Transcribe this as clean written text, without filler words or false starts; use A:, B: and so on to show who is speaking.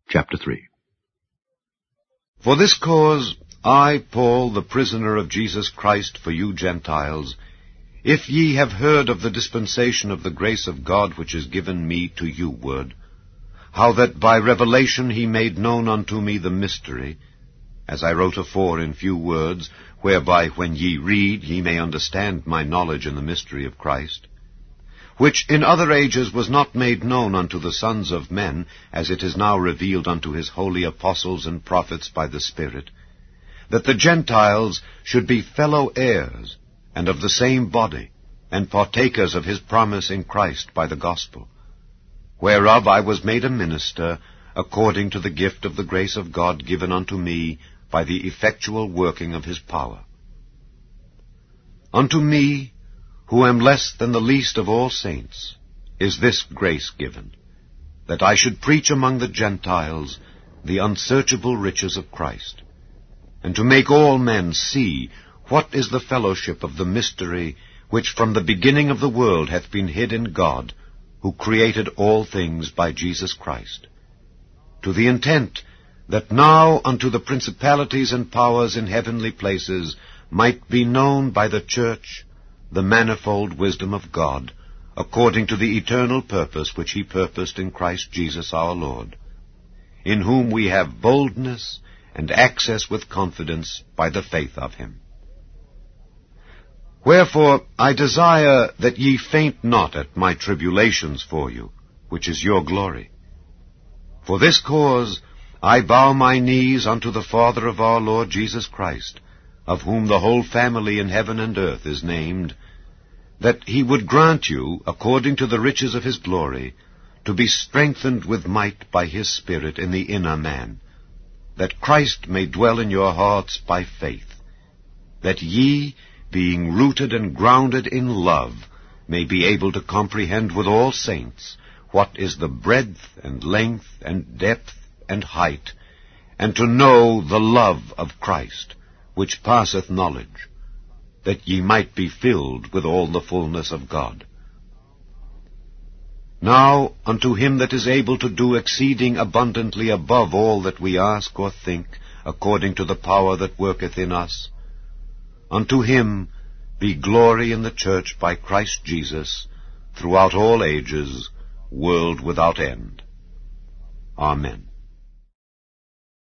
A: Chapter 3.
B: For this cause, I, Paul, the prisoner of Jesus Christ for you Gentiles, if ye have heard of the dispensation of the grace of God which is given me to you ward, how that by revelation he made known unto me the mystery, as I wrote afore in few words, whereby when ye read ye may understand my knowledge in the mystery of Christ, which in other ages was not made known unto the sons of men, as it is now revealed unto his holy apostles and prophets by the Spirit, that the Gentiles should be fellow heirs, and of the same body, and partakers of his promise in Christ by the gospel, whereof I was made a minister, according to the gift of the grace of God given unto me by the effectual working of his power. Unto me, who am less than the least of all saints, is this grace given, that I should preach among the Gentiles the unsearchable riches of Christ, and to make all men see what is the fellowship of the mystery which from the beginning of the world hath been hid in God, who created all things by Jesus Christ, to the intent that now unto the principalities and powers in heavenly places might be known by the church the manifold wisdom of God, according to the eternal purpose which he purposed in Christ Jesus our Lord, in whom we have boldness and access with confidence by the faith of him. Wherefore I desire that ye faint not at my tribulations for you, which is your glory. For this cause I bow my knees unto the Father of our Lord Jesus Christ, of whom the whole family in heaven and earth is named, that he would grant you, according to the riches of his glory, to be strengthened with might by his Spirit in the inner man, that Christ may dwell in your hearts by faith, that ye, being rooted and grounded in love, may be able to comprehend with all saints what is the breadth and length and depth and height, and to know the love of Christ, which passeth knowledge, that ye might be filled with all the fullness of God. Now unto him that is able to do exceeding abundantly above all that we ask or think, according to the power that worketh in us, unto him be glory in the church by Christ Jesus, throughout all ages, world without end. Amen.